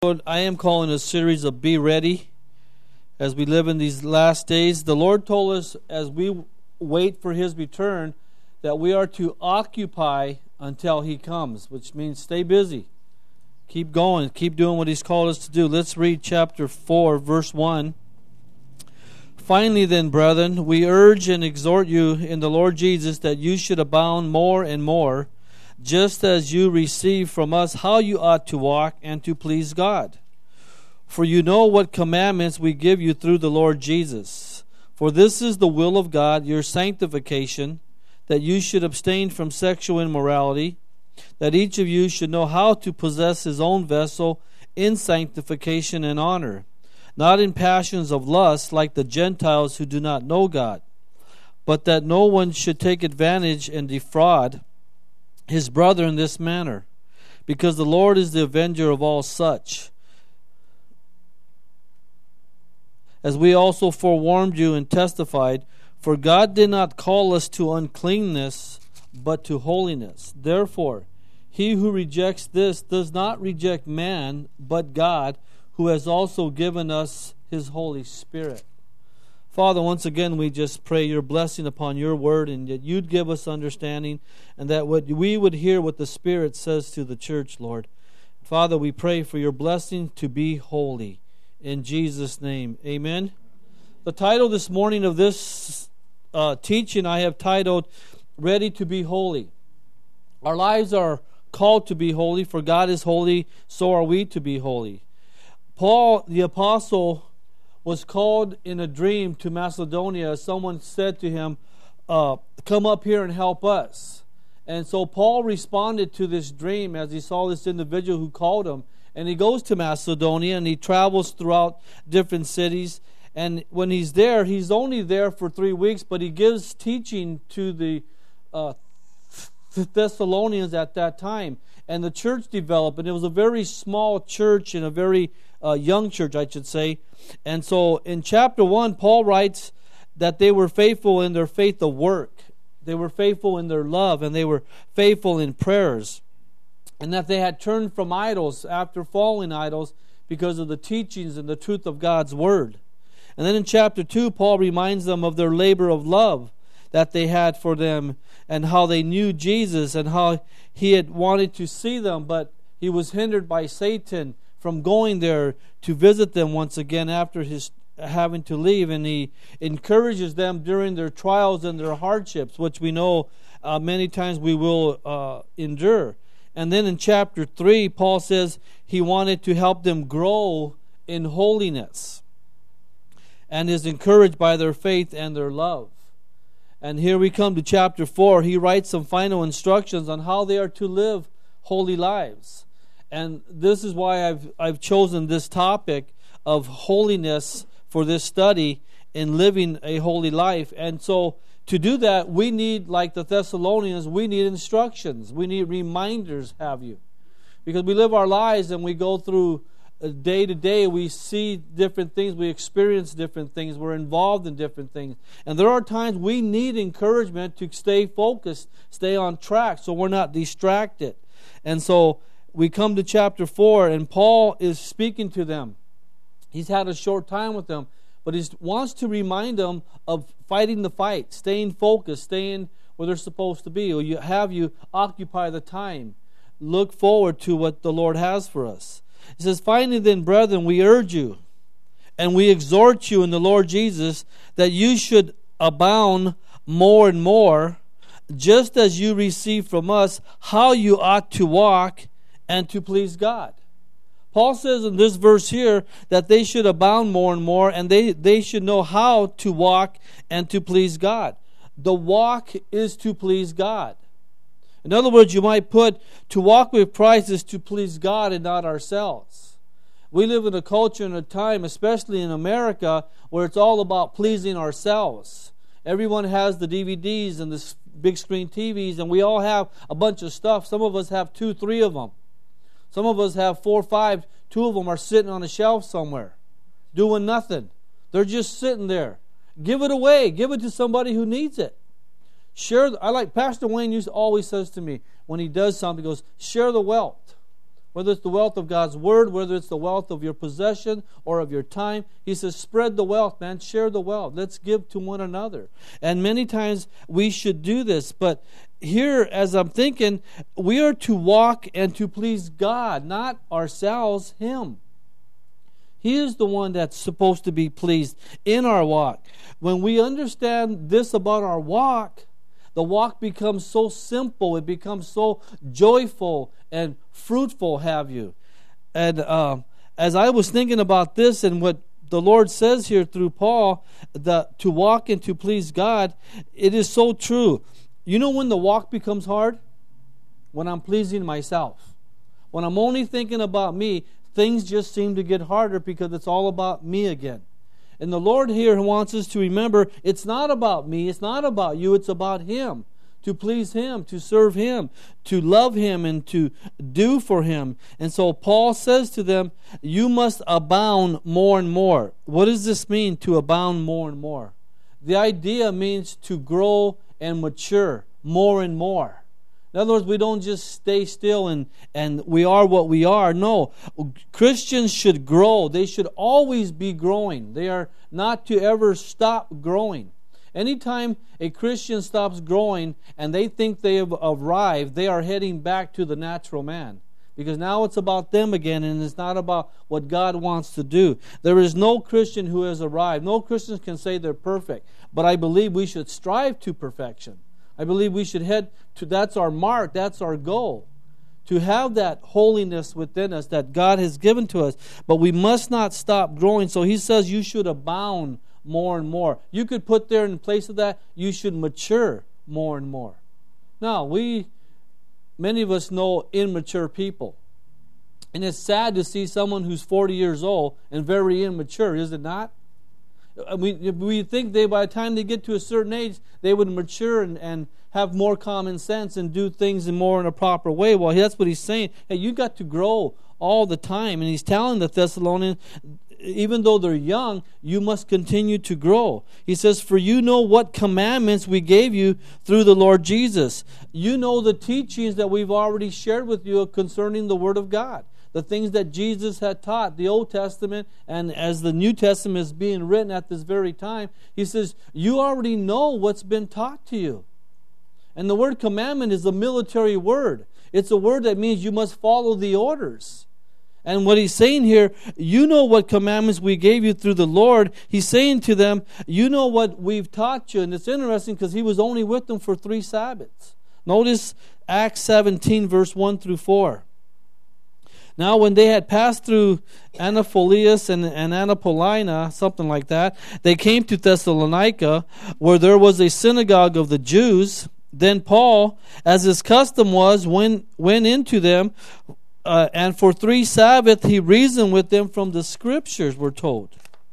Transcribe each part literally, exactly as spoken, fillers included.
I am calling a series of Be Ready as we live in these last days. The Lord told us as we wait for His return that we are to occupy until He comes, which means stay busy. Keep going. Keep doing what He's called us to do. Let's read chapter four, verse one. Finally then, brethren, we urge and exhort you in the Lord Jesus that you should abound more and more, just as you receive from us how you ought to walk and to please God. For you know what commandments we give you through the Lord Jesus. For this is the will of God, your sanctification, that you should abstain from sexual immorality, that each of you should know how to possess his own vessel in sanctification and honor, not in passions of lust like the Gentiles who do not know God, but that no one should take advantage and defraud his brother in this manner, because the Lord is the avenger of all such. As we also forewarned you and testified, for God did not call us to uncleanness, but to holiness. Therefore, he who rejects this does not reject man, but God, who has also given us his Holy Spirit. Father, once again, we just pray your blessing upon your word, and that you'd give us understanding, and that what we would hear what the Spirit says to the church, Lord. Father, we pray for your blessing to be holy. In Jesus' name, amen. The title this morning of this uh, teaching I have titled, Ready to be Holy. Our lives are called to be holy, for God is holy, so are we to be holy. Paul, the apostle, was called in a dream to Macedonia. Someone said to him, uh, come up here and help us. And so Paul responded to this dream as he saw this individual who called him. And he goes to Macedonia and he travels throughout different cities. And when he's there, he's only there for three weeks, but he gives teaching to the uh, Thessalonians at that time. And the church developed, and it was a very small church and a very uh, young church, I should say. And so in chapter one, Paul writes that they were faithful in their faith of work. They were faithful in their love, and they were faithful in prayers. And that they had turned from idols after following idols because of the teachings and the truth of God's Word. And then in chapter two, Paul reminds them of their labor of love that they had for them, and how they knew Jesus, and how he had wanted to see them, but he was hindered by Satan from going there to visit them once again after his having to leave. And he encourages them during their trials and their hardships, which we know uh, many times we will uh, endure. And then in chapter three, Paul says he wanted to help them grow in holiness, and is encouraged by their faith and their love. And here we come to chapter four. He writes some final instructions on how they are to live holy lives. And this is why I've I've chosen this topic of holiness for this study in living a holy life. And so to do that, we need, like the Thessalonians, we need instructions. We need reminders, have you? Because we live our lives and we go through day to day, we see different things, we experience different things, we're involved in different things. And there are times we need encouragement to stay focused, stay on track, so we're not distracted. And so we come to chapter four, and Paul is speaking to them. He's had a short time with them, but he wants to remind them of fighting the fight, staying focused, staying where they're supposed to be. Or you have you occupy the time. Look forward to what the Lord has for us. It says, finally then, brethren, we urge you, and we exhort you in the Lord Jesus, that you should abound more and more, just as you receive from us how you ought to walk and to please God. Paul says in this verse here that they should abound more and more, and they, they should know how to walk and to please God. The walk is to please God. In other words, you might put, to walk with Christ is to please God and not ourselves. We live in a culture and a time, especially in America, where it's all about pleasing ourselves. Everyone has the D V Ds and the big screen T Vs, and we all have a bunch of stuff. Some of us have two, three of them. Some of us have four, five. Two of them are sitting on a shelf somewhere, doing nothing. They're just sitting there. Give it away. Give it to somebody who needs it. Share. I like Pastor Wayne used always says to me when he does something, he goes, share the wealth. Whether it's the wealth of God's Word, whether it's the wealth of your possession or of your time. He says, spread the wealth, man. Share the wealth. Let's give to one another. And many times we should do this. But here, as I'm thinking, we are to walk and to please God, not ourselves, Him. He is the one that's supposed to be pleased in our walk. When we understand this about our walk, the walk becomes so simple. It becomes so joyful and fruitful, have you. And uh, as I was thinking about this and what the Lord says here through Paul, the, to walk and to please God, it is so true. You know when the walk becomes hard? When I'm pleasing myself. When I'm only thinking about me, things just seem to get harder because it's all about me again. And the Lord here wants us to remember, it's not about me, it's not about you, it's about Him. To please Him, to serve Him, to love Him, and to do for Him. And so Paul says to them, you must abound more and more. What does this mean, to abound more and more? The idea means to grow and mature more and more. In other words, we don't just stay still and, and we are what we are. No, Christians should grow. They should always be growing. They are not to ever stop growing. Anytime a Christian stops growing and they think they have arrived, they are heading back to the natural man. Because now it's about them again and it's not about what God wants to do. There is no Christian who has arrived. No Christians can say they're perfect. But I believe we should strive to perfection. I believe we should head to, that's our mark, that's our goal. To have that holiness within us that God has given to us. But we must not stop growing. So he says you should abound more and more. You could put there in place of that, you should mature more and more. Now, we, many of us know immature people. And it's sad to see someone who's forty years old and very immature, is it not? We, we think they, by the time they get to a certain age, they would mature and, and have more common sense and do things in more in a proper way. Well, that's what he's saying. Hey, you got to grow all the time. And he's telling the Thessalonians, even though they're young, you must continue to grow. He says, for you know what commandments we gave you through the Lord Jesus. You know the teachings that we've already shared with you concerning the Word of God. The things that Jesus had taught, the Old Testament, and as the New Testament is being written at this very time, he says, you already know what's been taught to you. And the word commandment is a military word. It's a word that means you must follow the orders. And what he's saying here, you know what commandments we gave you through the Lord. He's saying to them, you know what we've taught you. And it's interesting because he was only with them for three Sabbaths. Notice Acts seventeen, verse one through four. Now, when they had passed through Anapholius and, and Anapolina, something like that, they came to Thessalonica, where there was a synagogue of the Jews. Then Paul, as his custom was, went, went into them, uh, and for three Sabbaths he reasoned with them from the Scriptures, we're told,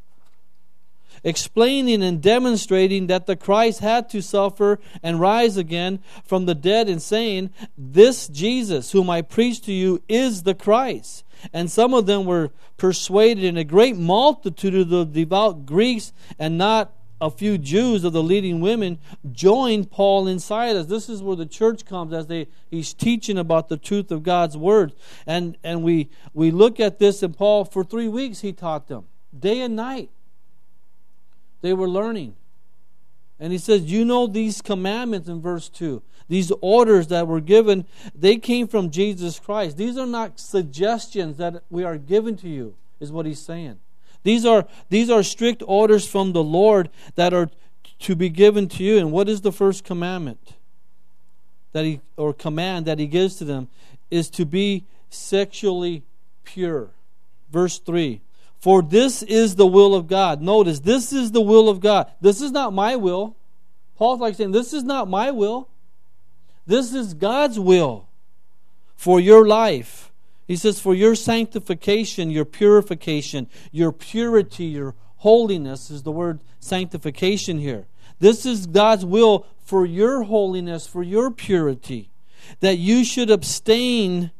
explaining and demonstrating that the Christ had to suffer and rise again from the dead, and saying, this Jesus whom I preach to you is the Christ. And some of them were persuaded, and a great multitude of the devout Greeks and not a few Jews of the leading women joined Paul and Silas. This is where the church comes as they he's teaching about the truth of God's word. And and we we look at this, and Paul, for three weeks he taught them, day and night. They were learning. And he says, you know these commandments in verse two. These orders that were given, they came from Jesus Christ. These are not suggestions that we are given to you, is what he's saying. These are these are strict orders from the Lord that are to be given to you. And what is the first commandment that he or command that he gives to them? Is to be sexually pure. Verse three. For this is the will of God. Notice, this is the will of God. This is not my will. Paul's like saying, this is not my will. This is God's will for your life. He says, for your sanctification, your purification, your purity, your holiness is the word sanctification here. This is God's will for your holiness, for your purity, that you should abstain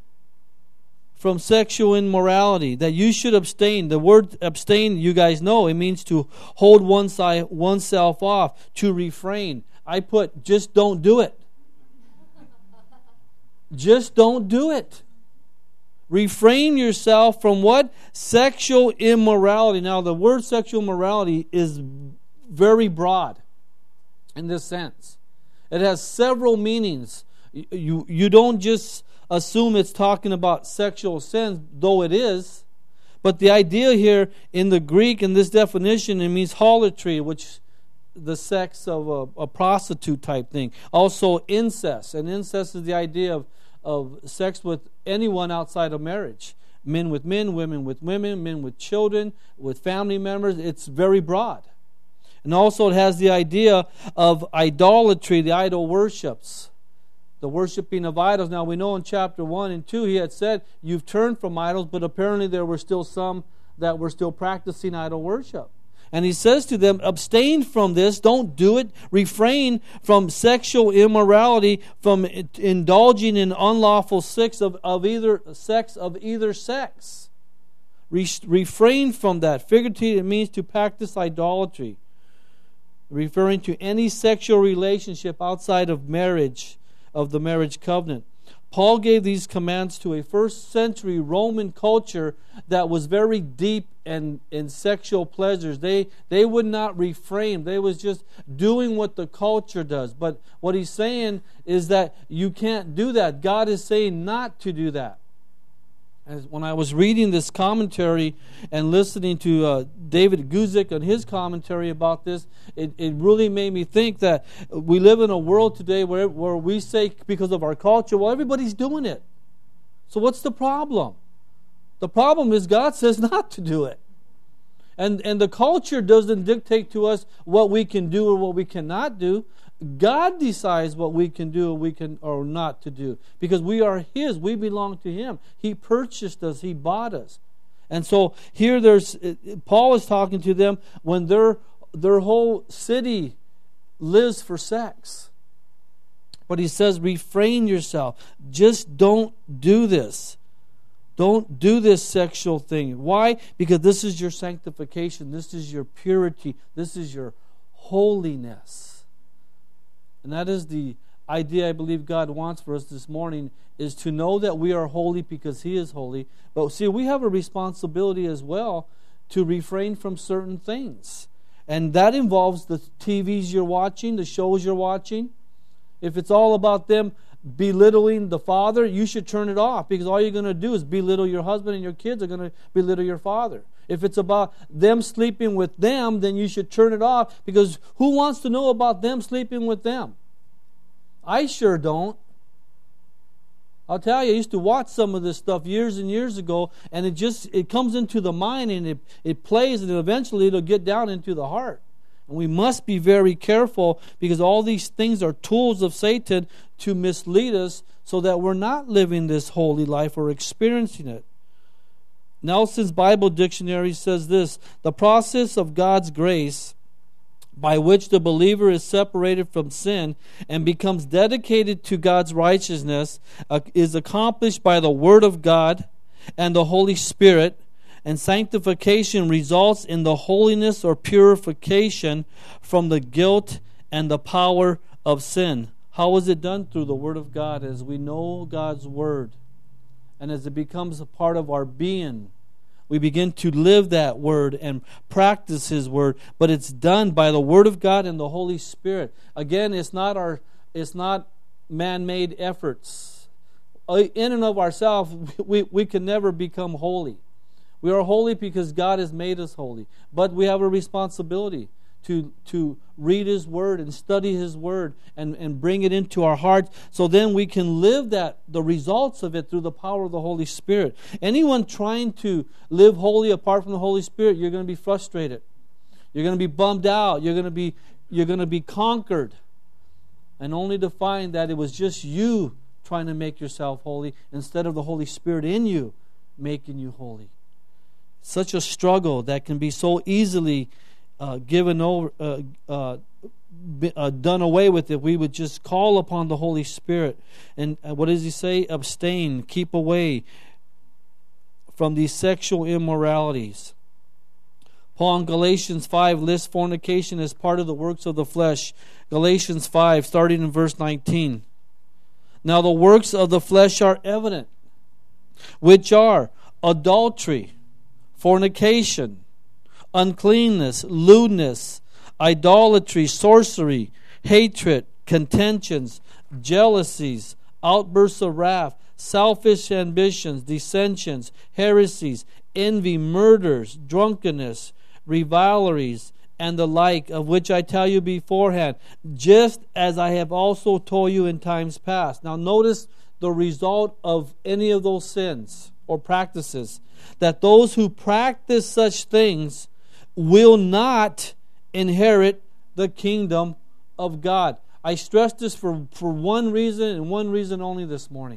from sexual immorality, that you should abstain. The word abstain, you guys know, it means to hold one side, oneself off, to refrain. I put, just don't do it. Just don't do it. refrain yourself from what? Sexual immorality. Now, the word sexual immorality is very broad in this sense. It has several meanings. You, you don't just assume it's talking about sexual sins, though it is. But the idea here in the Greek, in this definition, it means harlotry, which the sex of a, a prostitute type thing. Also incest. And incest is the idea of, of sex with anyone outside of marriage. Men with men, women with women, men with children, with family members. It's very broad. And also it has the idea of idolatry, the idol worships. The worshiping of idols. Now we know in chapter one and two he had said, you've turned from idols, but apparently there were still some that were still practicing idol worship. And he says to them, abstain from this, don't do it, refrain from sexual immorality, from indulging in unlawful sex of, of either sex of either sex. Re- refrain from that. Figuratively, it means to practice idolatry, referring to any sexual relationship outside of marriage, of the marriage covenant. Paul gave these commands to a first century Roman culture that was very deep in, in sexual pleasures. They they would not refrain. They was just doing what the culture does. But what he's saying is that you can't do that. God is saying not to do that. As when I was reading this commentary and listening to uh, David Guzik on his commentary about this, it, it really made me think that we live in a world today where, where we say, because of our culture, well, everybody's doing it. So what's the problem? The problem is God says not to do it. And, and the culture doesn't dictate to us what we can do or what we cannot do. God decides what we can do or we can or not to do, because we are His. We belong to Him. He purchased us. He bought us. And so here, there's Paul is talking to them when their their whole city lives for sex. But he says, refrain yourself. Just don't do this. Don't do this sexual thing. Why? Because this is your sanctification. This is your purity. This is your holiness. And that is the idea I believe God wants for us this morning, is to know that we are holy because He is holy. But see, we have a responsibility as well to refrain from certain things. And that involves the T Vs you're watching, the shows you're watching. If it's all about them belittling the father, you should turn it off, because all you're going to do is belittle your husband, and your kids are going to belittle your father. If it's about them sleeping with them, then you should turn it off, because who wants to know about them sleeping with them? I sure don't. I'll tell you, I used to watch some of this stuff years and years ago, and it just it comes into the mind, and it, it plays, and eventually it'll get down into the heart. And we must be very careful, because all these things are tools of Satan to mislead us so that we're not living this holy life or experiencing it. Nelson's Bible Dictionary says this: the process of God's grace by which the believer is separated from sin and becomes dedicated to God's righteousness uh, is accomplished by the Word of God and the Holy Spirit, and sanctification results in the holiness or purification from the guilt and the power of sin. How is it done? Through the Word of God. As we know God's Word, and as it becomes a part of our being, we begin to live that Word and practice His Word. But it's done by the Word of God and the Holy Spirit. Again, it's not our, it's not man-made efforts. In and of ourselves, we, we can never become holy. We are holy because God has made us holy. But we have a responsibility to, to read His Word and study His Word and, and bring it into our hearts, so then we can live that the results of it through the power of the Holy Spirit. Anyone trying to live holy apart from the Holy Spirit, you're going to be frustrated. You're going to be bummed out. You're going to be you're going to be conquered. And only to find that it was just you trying to make yourself holy instead of the Holy Spirit in you making you holy. Such a struggle that can be so easily uh, given over, uh, uh, be, uh, done away with if we would just call upon the Holy Spirit. And uh, what does he say? Abstain, keep away from these sexual immoralities. Paul in Galatians five lists fornication as part of the works of the flesh. Galatians five, starting in verse nineteen. Now the works of the flesh are evident. which are adultery, fornication, uncleanness, lewdness, idolatry, sorcery, hatred, contentions, jealousies, outbursts of wrath, selfish ambitions, dissensions, heresies, envy, murders, drunkenness, rivalries, and the like, of which I tell you beforehand, just as I have also told you in times past. Now notice the result of any of those sins or practices, that those who practice such things will not inherit the kingdom of God. I stress this for, for one reason and one reason only this morning.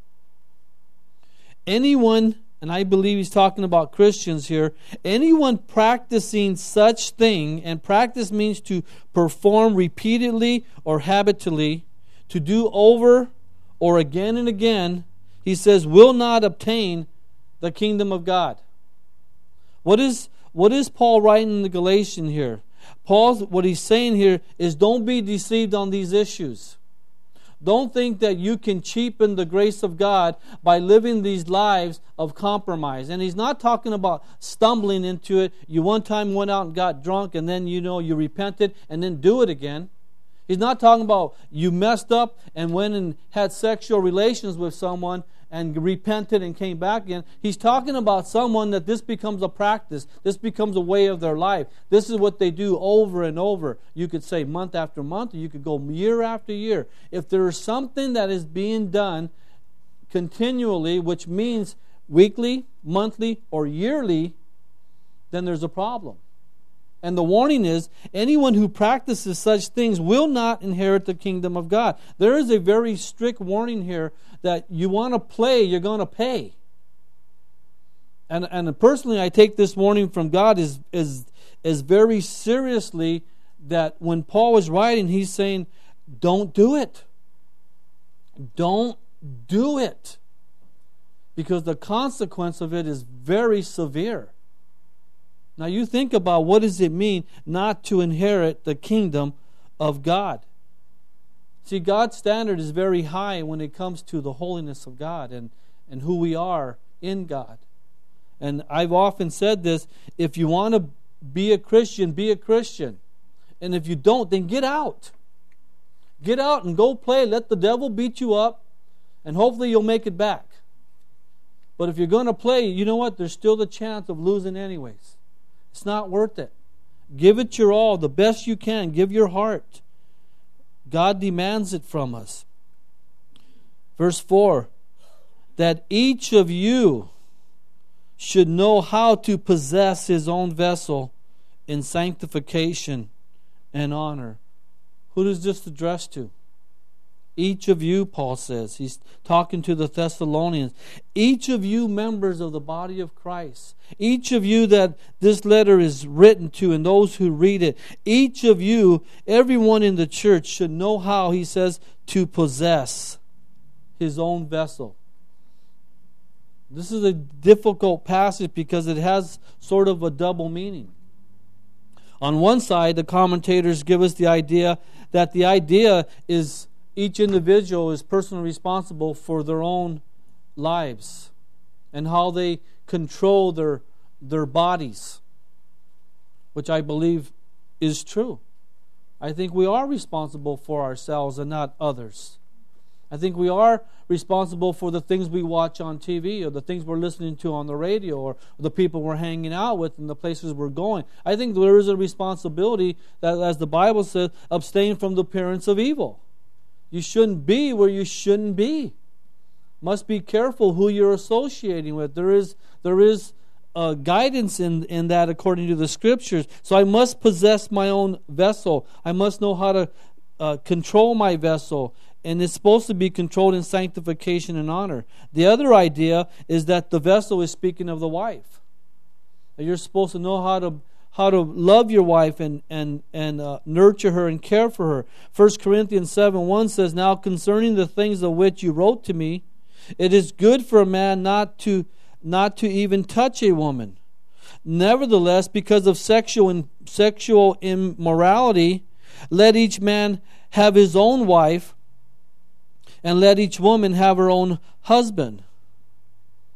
Anyone, and I believe he's talking about Christians here, anyone practicing such thing, and practice means to perform repeatedly or habitually, to do over or again and again, he says, will not obtain the kingdom of God. What is what is Paul writing in the Galatians here? Paul's, what he's saying here is, don't be deceived on these issues. Don't think that you can cheapen the grace of God by living these lives of compromise. And he's not talking about stumbling into it. You one time went out and got drunk and then, you know, you repented and then do it again. He's not talking about you messed up and went and had sexual relations with someone and repented and came back again. He's talking about someone that this becomes a practice. This becomes a way of their life. This is what they do over and over. You could say month after month, or you could go year after year. If there is something that is being done continually, which means weekly, monthly, or yearly, then there's a problem. And the warning is, anyone who practices such things will not inherit the kingdom of God. There is a very strict warning here that you want to play, you're going to pay. And and personally, I take this warning from God is is is very seriously, that when Paul was writing, he's saying, don't do it. Don't do it. Because the consequence of it is very severe. Now you think about, what does it mean not to inherit the kingdom of God? See, God's standard is very high when it comes to the holiness of God and, and who we are in God. And I've often said this, if you want to be a Christian, be a Christian. And if you don't, then get out. Get out and go play. Let the devil beat you up, and hopefully you'll make it back. But if you're going to play, you know what? There's still the chance of losing anyways. It's not worth it. Give it your all, the best you can. Give your heart. God demands it from us. Verse four, that each of you should know how to possess his own vessel in sanctification and honor. Who does this address to? Each of you, Paul says. He's talking to the Thessalonians. Each of you members of the body of Christ. Each of you that this letter is written to, and those who read it. Each of you, everyone in the church should know how, he says, to possess his own vessel. This is a difficult passage because it has sort of a double meaning. On one side, the commentators give us the idea that the idea is each individual is personally responsible for their own lives and how they control their, their bodies, which I believe is true. I think we are responsible for ourselves and not others. I think we are responsible for the things we watch on T V, or the things we're listening to on the radio, or the people we're hanging out with and the places we're going. I think there is a responsibility that, as the Bible says, abstain from the appearance of evil. You shouldn't be where you shouldn't be. Must be careful who you're associating with. There is there is uh, guidance in, in that according to the Scriptures. So I must possess my own vessel. I must know how to uh, control my vessel. And it's supposed to be controlled in sanctification and honor. The other idea is that the vessel is speaking of the wife. You're supposed to know how to how to love your wife and and and uh, nurture her and care for her. First Corinthians seven one says, "Now concerning the things of which you wrote to me, it is good for a man not to not to even touch a woman. Nevertheless, because of sexual in, sexual immorality, let each man have his own wife, and let each woman have her own husband."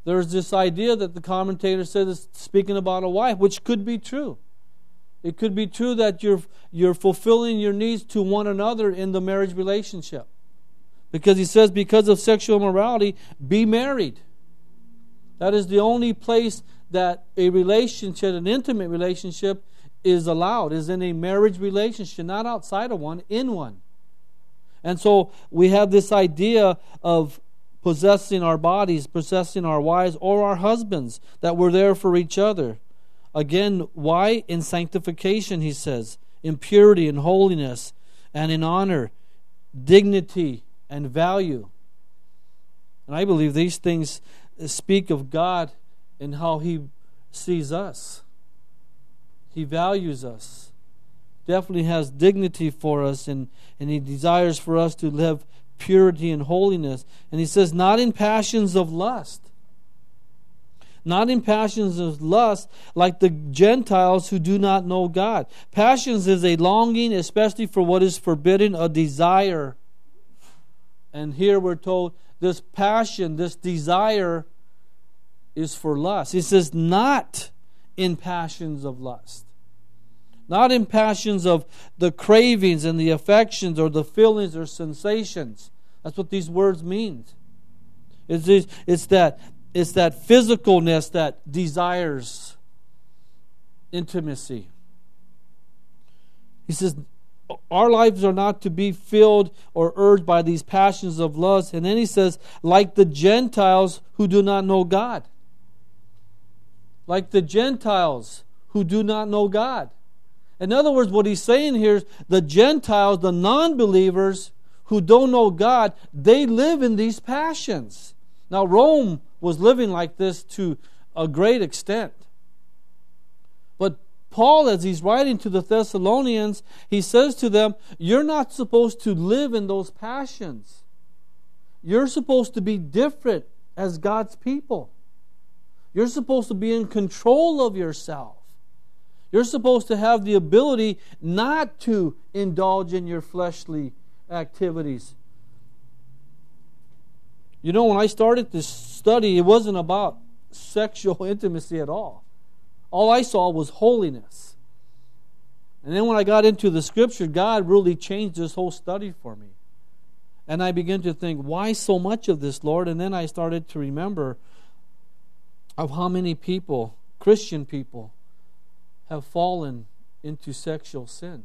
There's this idea that the commentator said is speaking about a wife, which could be true. It could be true that you're you're fulfilling your needs to one another in the marriage relationship. Because he says, because of sexual immorality, be married. That is the only place that a relationship, an intimate relationship, is allowed, is in a marriage relationship, not outside of one, in one. And so we have this idea of possessing our bodies, possessing our wives or our husbands, that we're there for each other. Again, why? In sanctification, he says, in purity and holiness, and in honor, dignity, and value. And I believe these things speak of God and how He sees us. He values us. Definitely has dignity for us, and, and He desires for us to live purity and holiness. And he says, not in passions of lust. Not in passions of lust like the Gentiles who do not know God. Passions is a longing, especially for what is forbidden, a desire. And here we're told this passion, this desire is for lust. He says, not in passions of lust. Not in passions of the cravings and the affections or the feelings or sensations. That's what these words mean. It's, it's, that, it's that physicalness that desires intimacy. He says, our lives are not to be filled or urged by these passions of lust. And then he says, like the Gentiles who do not know God. Like the Gentiles who do not know God. In other words, what he's saying here is the Gentiles, the non-believers who don't know God, they live in these passions. Now, Rome was living like this to a great extent. But Paul, as he's writing to the Thessalonians, he says to them, you're not supposed to live in those passions. You're supposed to be different as God's people. You're supposed to be in control of yourself. You're supposed to have the ability not to indulge in your fleshly activities. You know, when I started this study, it wasn't about sexual intimacy at all. All I saw was holiness. And then when I got into the Scripture, God really changed this whole study for me. And I began to think, why so much of this, Lord? And then I started to remember of how many people, Christian people, have fallen into sexual sin.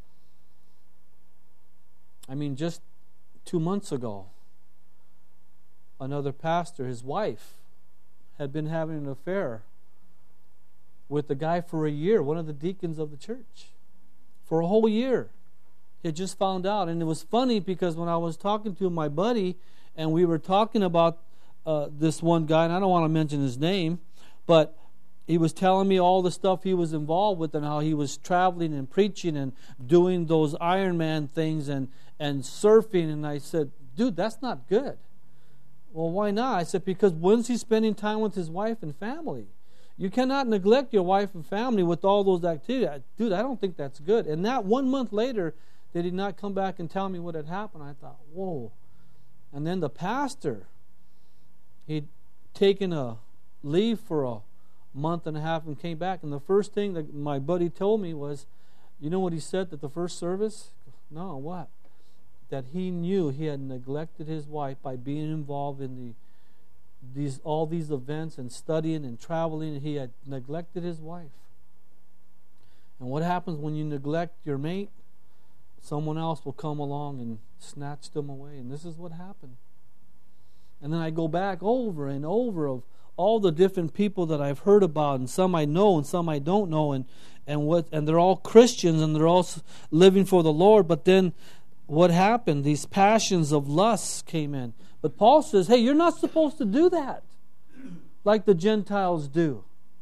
I mean, just two months ago, another pastor, his wife, had been having an affair with the guy for a year, one of the deacons of the church. For a whole year. He had just found out. And it was funny because when I was talking to my buddy and we were talking about uh, this one guy, and I don't want to mention his name, but he was telling me all the stuff he was involved with and how he was traveling and preaching and doing those Ironman things and, and surfing. And I said, dude, that's not good. Well, why not? I said, because when's he spending time with his wife and family? You cannot neglect your wife and family with all those activities. Dude, I don't think that's good. And that one month later, did he not come back and tell me what had happened? I thought, whoa. And then the pastor, he'd taken a leave for a month and a half and came back. And the first thing that my buddy told me was, you know what he said at the first service? No, what? That he knew he had neglected his wife by being involved in the these all these events and studying and traveling, and he had neglected his wife. And what happens when you neglect your mate? Someone else will come along and snatch them away. And this is what happened. And then I go back over and over of all the different people that I've heard about, and some I know and some I don't know, and and what and they're all Christians and they're all living for the Lord. But then what happened? These passions of lust came in. But Paul says, hey, you're not supposed to do that like the Gentiles do.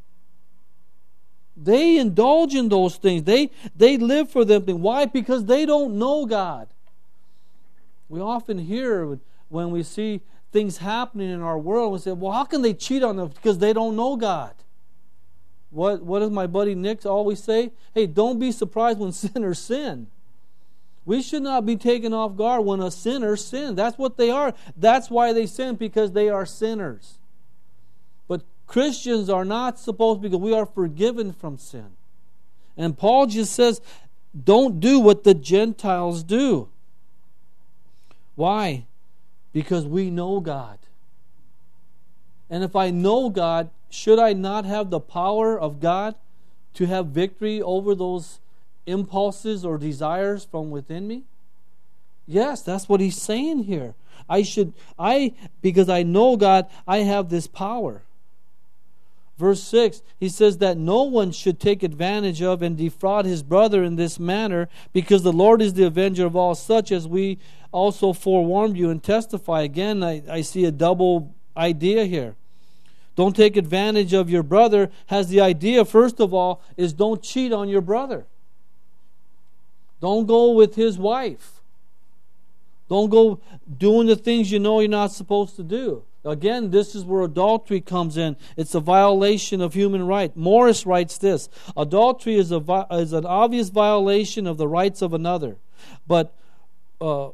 They indulge in those things. They they live for them. Why? Because they don't know God. We often hear when we see things happening in our world, we say, well, how can they cheat on them? Because they don't know God. What, what does my buddy Nick always say? Hey, don't be surprised when sinners sin. We should not be taken off guard when a sinner sins. That's what they are. That's why they sin, because they are sinners. Christians are not supposed to, because we are forgiven from sin. And Paul just says, don't do what the Gentiles do. Why? Because we know God. And if I know God, should I not have the power of God to have victory over those impulses or desires from within me? Yes, that's what he's saying here. I should, I, because I know God, I have this power. Verse six, he says that no one should take advantage of and defraud his brother in this manner, because the Lord is the avenger of all such, as we also forewarned you and testify. Again, I, I see a double idea here. Don't take advantage of your brother has the idea, first of all, is don't cheat on your brother. Don't go with his wife. Don't go doing the things you know you're not supposed to do. Again, this is where adultery comes in. It's a violation of human right. Morris writes this: adultery is a is an obvious violation of the rights of another. But, uh,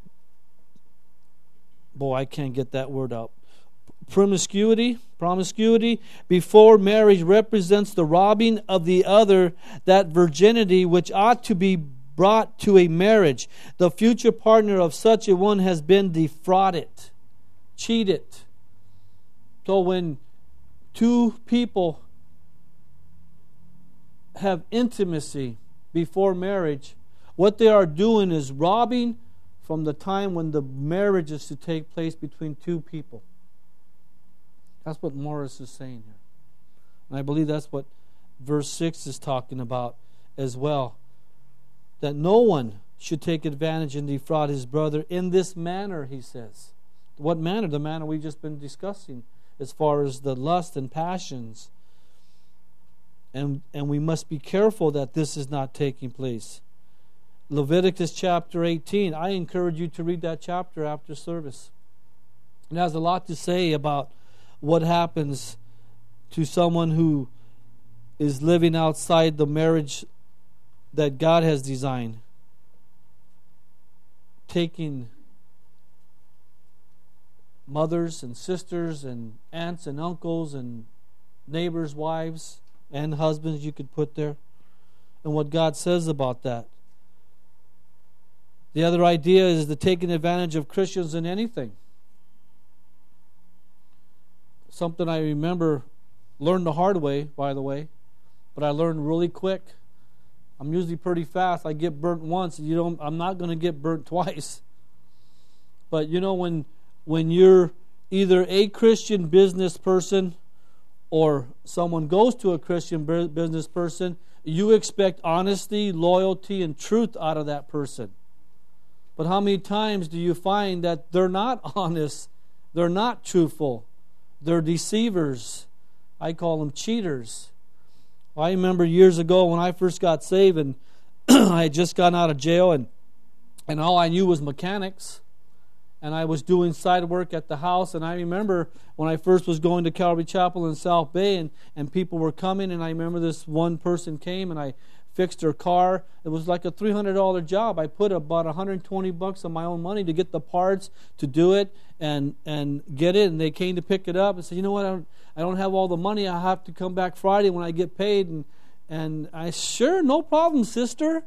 boy, I can't get that word out. Promiscuity, promiscuity before marriage represents the robbing of the other that virginity which ought to be brought to a marriage. The future partner of such a one has been defrauded, cheated. So when two people have intimacy before marriage, what they are doing is robbing from the time when the marriage is to take place between two people. That's what Morris is saying here. And I believe that's what verse six is talking about as well. That no one should take advantage and defraud his brother in this manner, he says. What manner? The manner we've just been discussing, as far as the lust and passions. And, and we must be careful that this is not taking place. Leviticus chapter eighteen. I encourage you to read that chapter after service. It has a lot to say about what happens to someone who is living outside the marriage that God has designed. Taking mothers and sisters and aunts and uncles and neighbors' wives and husbands, you could put there, and what God says about that. The other idea is the taking advantage of Christians in anything. Something I remember, learned the hard way, by the way, but I learned really quick. I'm usually pretty fast. I get burnt once, you don't. I'm not going to get burnt twice. But you know, when when you're either a Christian business person or someone goes to a Christian business person, you expect honesty, loyalty, and truth out of that person. But how many times do you find that they're not honest, they're not truthful, they're deceivers? I call them cheaters. Well, I remember years ago when I first got saved, and I had just gotten out of jail, and and all I knew was mechanics, and I was doing side work at the house. And I remember when I first was going to Calvary Chapel in South Bay, and, and people were coming, and I remember this one person came, and I fixed her car. It was like a three hundred dollars job. I put about one hundred twenty bucks of my own money to get the parts, to do it, and and get it. And they came to pick it up and said, you know what, I don't, I don't have all the money. I have to come back Friday when I get paid. And and I, sure, no problem, sister.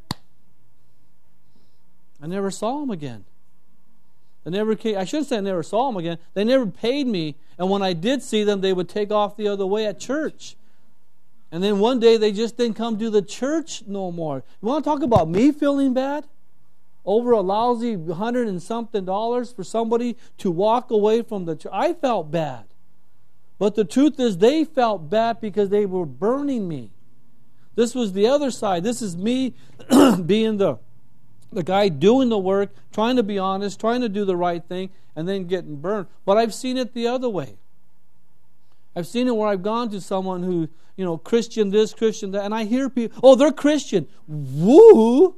I never saw him again. They never came, I shouldn't say I never saw them again. They never paid me. And when I did see them, they would take off the other way at church. And then one day they just didn't come to the church no more. You want to talk about me feeling bad? Over a lousy hundred and something dollars for somebody to walk away from the church. I felt bad. But the truth is they felt bad because they were burning me. This was the other side. This is me being the, the guy doing the work, trying to be honest, trying to do the right thing, and then getting burned. But I've seen it the other way. I've seen it where I've gone to someone who, you know, Christian this, Christian that, and I hear people, oh, they're Christian. Woo!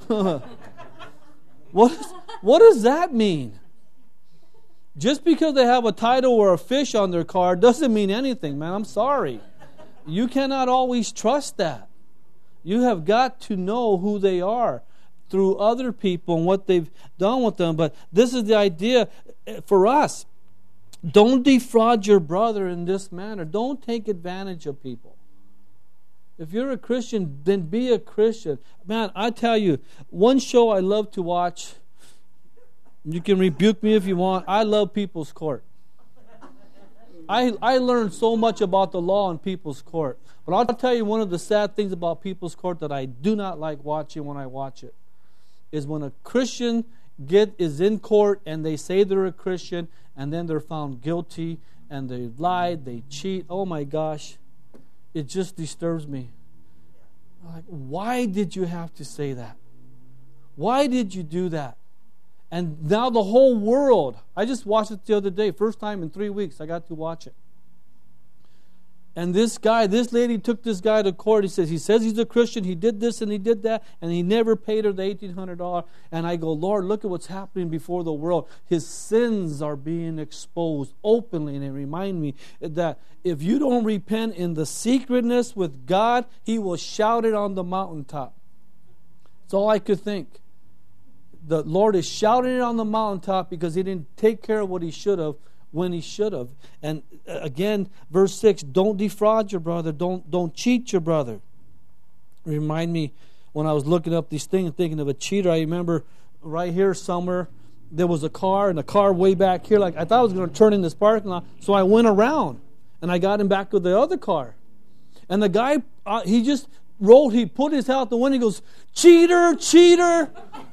What, what does that mean? Just because they have a title or a fish on their car doesn't mean anything, man. I'm sorry. You cannot always trust that. You have got to know who they are through other people and what they've done with them. But this is the idea for us. Don't defraud your brother in this manner. Don't take advantage of people. If you're a Christian, then be a Christian. Man, I tell you, one show I love to watch, you can rebuke me if you want, I love People's Court. I, I learned so much about the law in People's Court. But I'll tell you one of the sad things about People's Court that I do not like watching when I watch it is when a Christian get is in court and they say they're a Christian and then they're found guilty and they lied, they cheat. Oh my gosh. It just disturbs me. Like, why did you have to say that? Why did you do that? And now the whole world, I just watched it the other day, first time in three weeks I got to watch it. And this guy, this lady took this guy to court. He says, he says he's a Christian, he did this and he did that, and he never paid her the eighteen hundred dollars. And I go, Lord, look at what's happening before the world. His sins are being exposed openly. And it reminds me that if you don't repent in the secretness with God, He will shout it on the mountaintop. That's all I could think. The Lord is shouting it on the mountaintop because He didn't take care of what He should have when He should have. And again, verse six, don't defraud your brother. Don't, don't cheat your brother. Remind me, when I was looking up these things, thinking of a cheater, I remember right here somewhere, there was a car, and a car way back here. Like I thought I was going to turn in this parking lot, so I went around, and I got in back with the other car. And the guy, uh, he just rolled, he put his head out the window, he goes, cheater, cheater.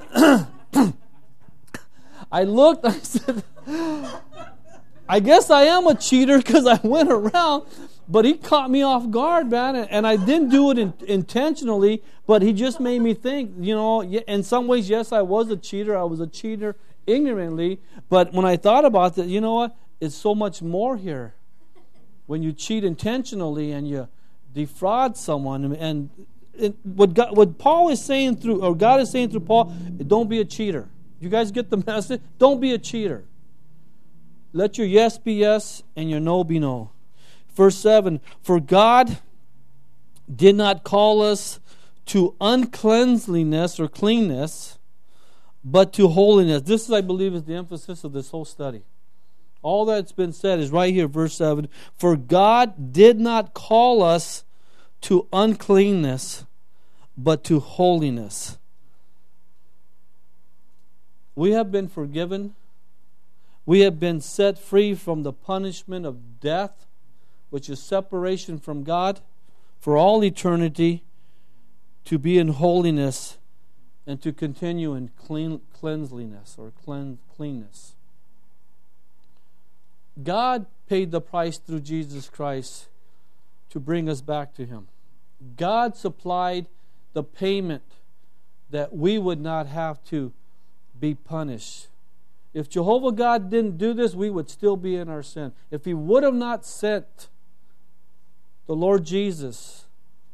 I looked, I said, I guess I am a cheater because I went around, but he caught me off guard, man, and I didn't do it in, intentionally, but he just made me think, you know, in some ways, yes, I was a cheater. I was a cheater ignorantly, but when I thought about it, you know what? It's so much more here. When you cheat intentionally and you defraud someone, and it, what, God, what Paul is saying through, or God is saying through Paul, don't be a cheater. You guys get the message? Don't be a cheater. Let your yes be yes and your no be no. Verse seven, for God did not call us to uncleanliness or cleanness, but to holiness. This, I believe, is the emphasis of this whole study. All that's been said is right here, verse seven. For God did not call us to uncleanness, but to holiness. We have been forgiven. We have been set free from the punishment of death, which is separation from God for all eternity, to be in holiness and to continue in clean, cleanliness or clean, cleanness. God paid the price through Jesus Christ to bring us back to Him. God supplied the payment that we would not have to be punished. If Jehovah God didn't do this, we would still be in our sin. If He would have not sent the Lord Jesus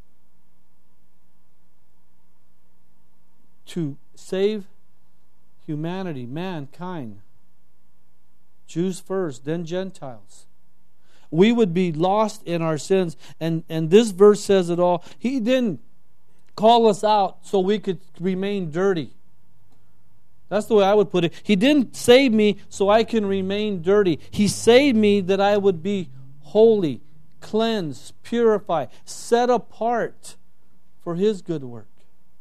to save humanity, mankind, Jews first, then Gentiles, we would be lost in our sins. And, and this verse says it all. He didn't call us out so we could remain dirty. That's the way I would put it. He didn't save me so I can remain dirty. He saved me that I would be holy, cleansed, purified, set apart for His good work.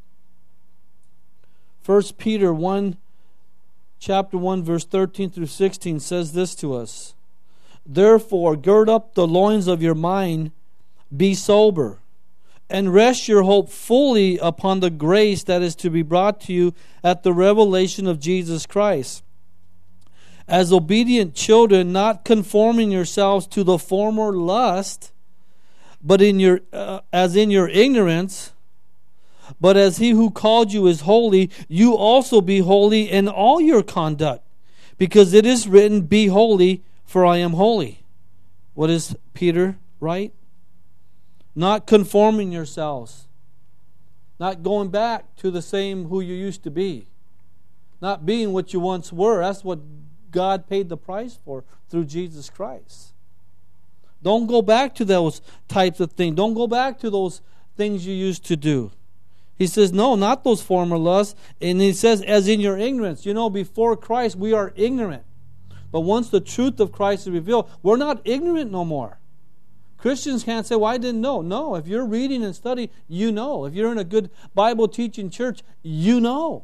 First Peter one, chapter one, verse thirteen through sixteen says this to us. Therefore, gird up the loins of your mind, be sober, and rest your hope fully upon the grace that is to be brought to you at the revelation of Jesus Christ. As obedient children, not conforming yourselves to the former lust, but in your uh, as in your ignorance, but as He who called you is holy, you also be holy in all your conduct, because it is written, be holy, for I am holy. What is Peter, right? Not conforming yourselves. Not going back to the same who you used to be. Not being what you once were. That's what God paid the price for through Jesus Christ. Don't go back to those types of things. Don't go back to those things you used to do. He says, no, not those former lusts. And He says, as in your ignorance. You know, before Christ, we are ignorant. But once the truth of Christ is revealed, we're not ignorant no more. Christians can't say, well, I didn't know. No, if you're reading and studying, you know. If you're in a good Bible teaching church, you know.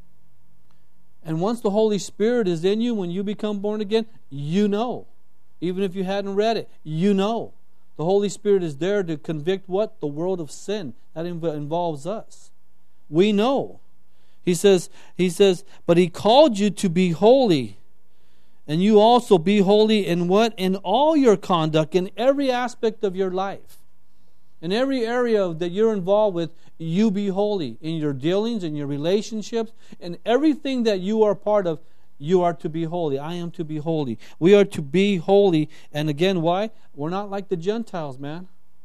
And once the Holy Spirit is in you, when you become born again, you know. Even if you hadn't read it, you know. The Holy Spirit is there to convict what? The world of sin. That inv- involves us. We know. He says, he says, but He called you to be holy. And you also be holy in what? In all your conduct, in every aspect of your life. In every area that you're involved with, you be holy. In your dealings, in your relationships, in everything that you are part of, you are to be holy. I am to be holy. We are to be holy. And again, why? We're not like the Gentiles, man.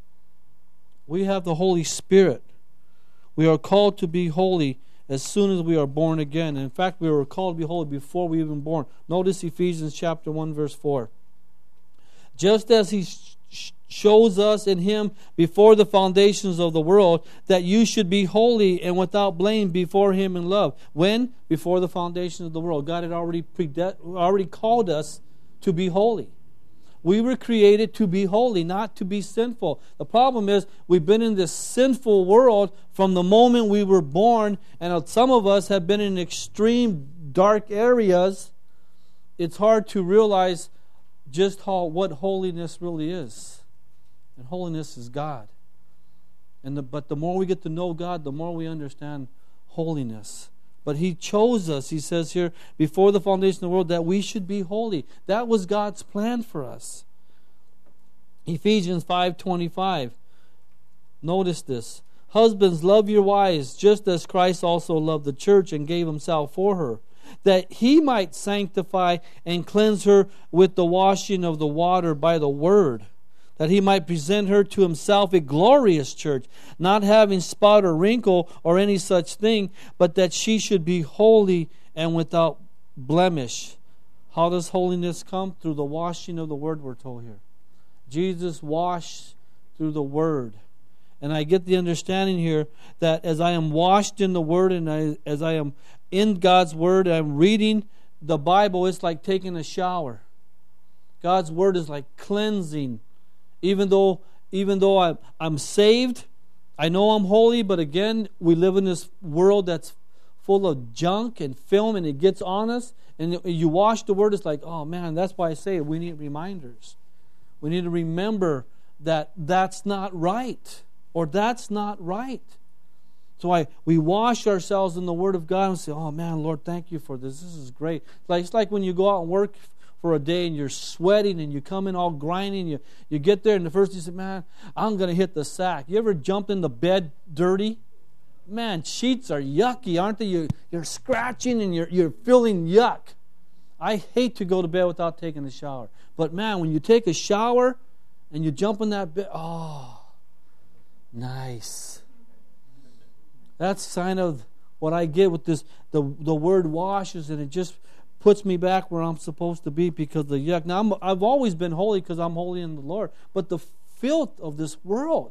We have the Holy Spirit. We are called to be holy as soon as we are born again. In fact, we were called to be holy before we were even born. Notice Ephesians chapter one, verse four. Just as He sh- shows us in Him before the foundations of the world that you should be holy and without blame before Him in love. When? Before the foundations of the world. God had already prede- already called us to be holy. We were created to be holy, not to be sinful. The problem is we've been in this sinful world from the moment we were born, and some of us have been in extreme dark areas. It's hard to realize just how what holiness really is. And holiness is God. And the, but the more we get to know God, the more we understand holiness. But He chose us, He says here, before the foundation of the world, that we should be holy. That was God's plan for us. Ephesians five twenty-five. Notice this. Husbands, love your wives, just as Christ also loved the church and gave Himself for her, that He might sanctify and cleanse her with the washing of the water by the word, that He might present her to Himself a glorious church, not having spot or wrinkle or any such thing, but that she should be holy and without blemish. How does holiness come? Through the washing of the word, we're told here. Jesus washed through the word. And I get the understanding here that as I am washed in the word and I, as I am in God's word, I'm reading the Bible, it's like taking a shower. God's word is like cleansing. Even though even though I'm, I'm saved, I know I'm holy, but again, we live in this world that's full of junk and film, and it gets on us. And you wash the word, it's like, oh man, that's why I say we need reminders. We need to remember that that's not right, or that's not right. So I we wash ourselves in the Word of God and say, oh man, Lord, thank you for this. This is great. It's like, it's like when you go out and work for a day and you're sweating and you come in all grinding, you, you get there and the first you say, man, I'm going to hit the sack. You ever jumped in the bed dirty? Man, sheets are yucky, aren't they? You, you're scratching and you're, you're feeling yuck. I hate to go to bed without taking a shower. But man, when you take a shower and you jump in that bed, oh, nice. That's a sign of what I get with this. The, the word washes, and it just puts me back where I'm supposed to be because of the yuck. Now, I'm, I've always been holy because I'm holy in the Lord. But the filth of this world,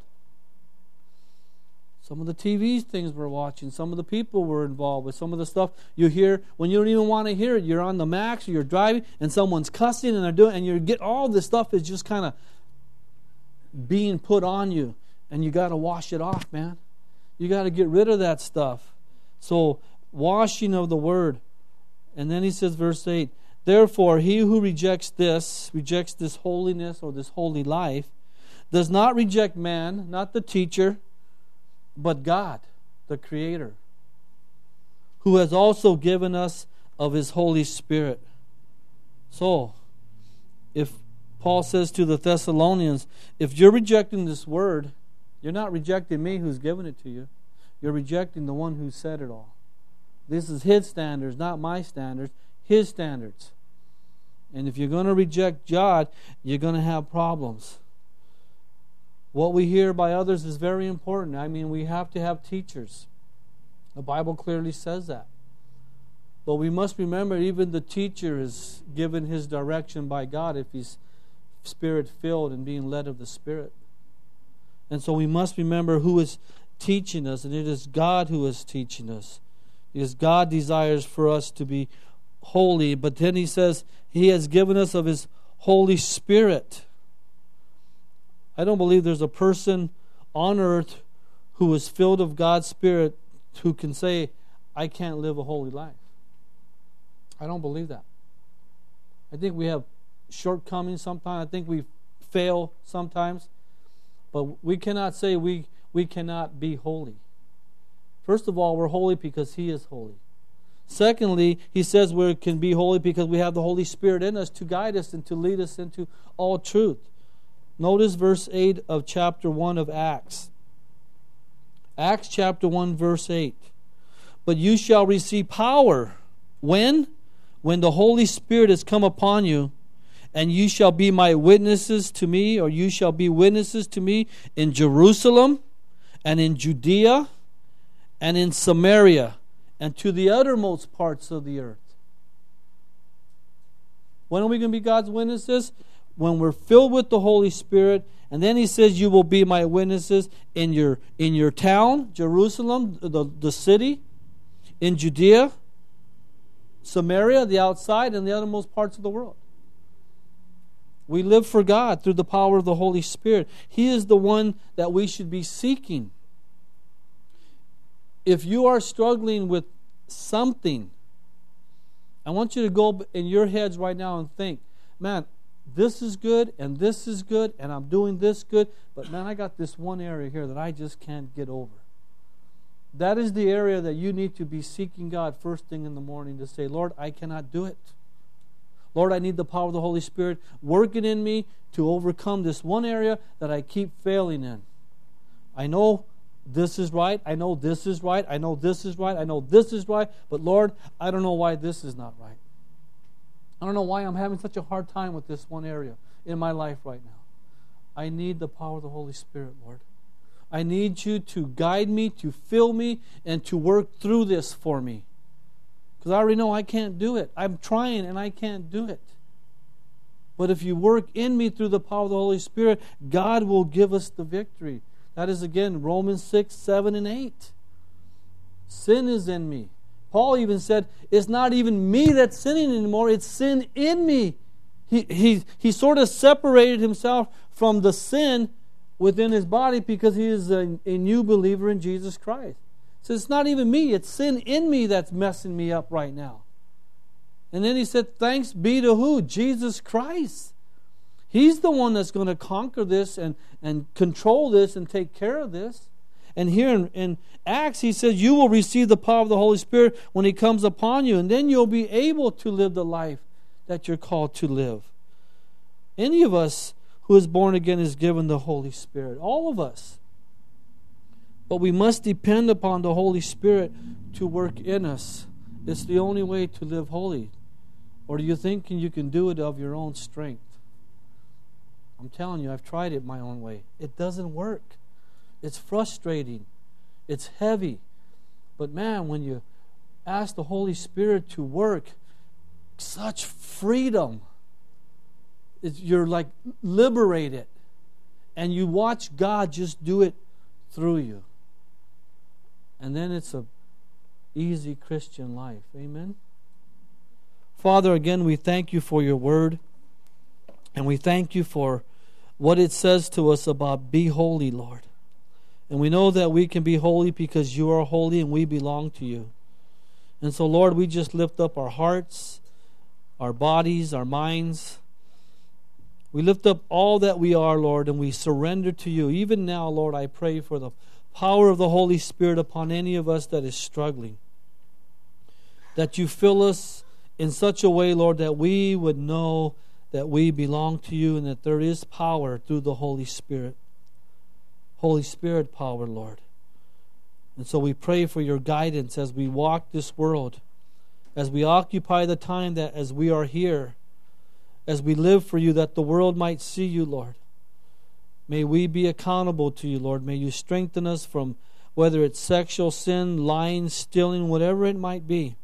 some of the T V things we're watching, some of the people we're involved with, some of the stuff you hear when you don't even want to hear it. You're on the max, or you're driving, and someone's cussing, and they're doing, and you get all this stuff is just kind of being put on you, and you got to wash it off, man. You got to get rid of that stuff. So, washing of the word. And then he says, verse eight, therefore, he who rejects this, rejects this holiness or this holy life, does not reject man, not the teacher, but God, the Creator, who has also given us of His Holy Spirit. So, if Paul says to the Thessalonians, if you're rejecting this word, you're not rejecting me who's given it to you. You're rejecting the one who said it all. This is His standards, not my standards, His standards. And if you're going to reject God, you're going to have problems. What we hear by others is very important. I mean, we have to have teachers. The Bible clearly says that. But we must remember, even the teacher is given his direction by God if he's Spirit-filled and being led of the Spirit. And so we must remember who is teaching us, and it is God who is teaching us. Because God desires for us to be holy, but then he says he has given us of his Holy Spirit. I don't believe there's a person on earth who is filled of God's Spirit who can say, I can't live a holy life. I don't believe that. I think we have shortcomings sometimes. I think we fail sometimes. But we cannot say we, we cannot be holy. First of all, we're holy because He is holy. Secondly, he says we can be holy because we have the Holy Spirit in us to guide us and to lead us into all truth. Notice verse eight of chapter one of Acts. Acts chapter one, verse eight. But you shall receive power. When? When the Holy Spirit has come upon you, and you shall be my witnesses to me, or you shall be witnesses to me in Jerusalem, and in Judea, and in Samaria, and to the uttermost parts of the earth. When are we going to be God's witnesses? When we're filled with the Holy Spirit. And then he says, you will be my witnesses in your in your town, Jerusalem, the, the city, in Judea, Samaria, the outside, and the uttermost parts of the world. We live for God through the power of the Holy Spirit. He is the one that we should be seeking. If you are struggling with something, I want you to go in your heads right now and think, man, this is good and this is good and I'm doing this good, but man, I got this one area here that I just can't get over. That is the area that you need to be seeking God first thing in the morning to say, Lord, I cannot do it. Lord, I need the power of the Holy Spirit working in me to overcome this one area that I keep failing in. I know this is right. I know this is right. I know this is right. I know this is right. But Lord, I don't know why this is not right. I don't know why I'm having such a hard time with this one area in my life right now. I need the power of the Holy Spirit, Lord. I need you to guide me, to fill me, and to work through this for me. Because I already know I can't do it. I'm trying and I can't do it. But if you work in me through the power of the Holy Spirit, God will give us the victory. That is, again, Romans six, seven, and eight. Sin is in me. Paul even said, it's not even me that's sinning anymore, it's sin in me. He, he, he sort of separated himself from the sin within his body because he is a, a new believer in Jesus Christ. So it's not even me, it's sin in me that's messing me up right now. And then he said, thanks be to who? Jesus Christ. He's the one that's going to conquer this and, and control this and take care of this. And here in, in Acts, he says, you will receive the power of the Holy Spirit when He comes upon you. And then you'll be able to live the life that you're called to live. Any of us who is born again is given the Holy Spirit. All of us. But we must depend upon the Holy Spirit to work in us. It's the only way to live holy. Or do you think you can do it of your own strength? I'm telling you, I've tried it my own way. It doesn't work. It's frustrating. It's heavy. But man, when you ask the Holy Spirit to work, such freedom. It's, you're like liberated. And you watch God just do it through you. And then it's a easy Christian life. Amen? Father, again, we thank you for your word. And we thank you for what it says to us about be holy, Lord. And we know that we can be holy because you are holy and we belong to you. And so, Lord, we just lift up our hearts, our bodies, our minds. We lift up all that we are, Lord, and we surrender to you. Even now, Lord, I pray for the power of the Holy Spirit upon any of us that is struggling. That you fill us in such a way, Lord, that we would know that we belong to you and that there is power through the Holy Spirit. Holy Spirit power, Lord. And so we pray for your guidance as we walk this world, as we occupy the time that as we are here, as we live for you, that the world might see you, Lord. May we be accountable to you, Lord. May you strengthen us from whether it's sexual sin, lying, stealing, whatever it might be.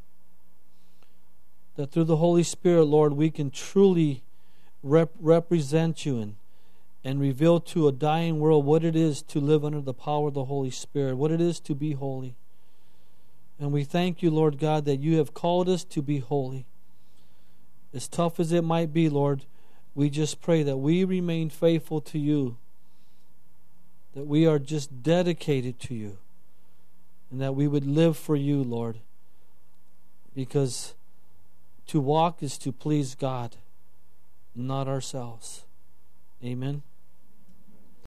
That through the Holy Spirit, Lord, we can truly rep- represent you and, and reveal to a dying world what it is to live under the power of the Holy Spirit, what it is to be holy. And we thank you, Lord God, that you have called us to be holy. As tough as it might be, Lord, we just pray that we remain faithful to you, that we are just dedicated to you, and that we would live for you, Lord, because to walk is to please God, not ourselves. Amen.